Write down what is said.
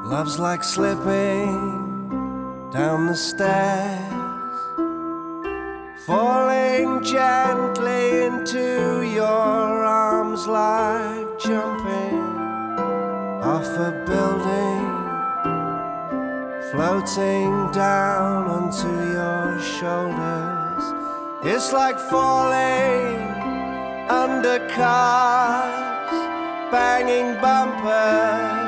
Love's like slipping down the stairs, falling gently into your arms, like jumping off a building, floating down onto your shoulders. It's like falling under cars, banging bumpers